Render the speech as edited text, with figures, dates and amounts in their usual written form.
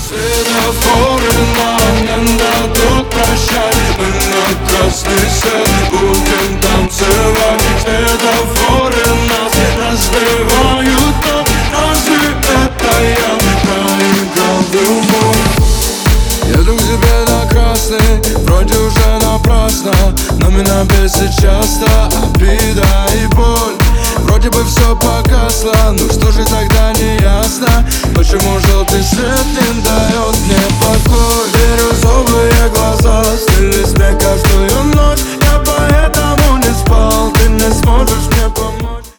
Светофоры нам не дадут прощать. Мы на красный свет будем танцевать. Светофоры нас разбивают, но разве это я проиграл любовь? Еду к тебе на красный, вроде уже напрасно, но меня бесит часто обида и боль. Вроде бы все погасло, ну что же тогда не ясно, почему желтый свет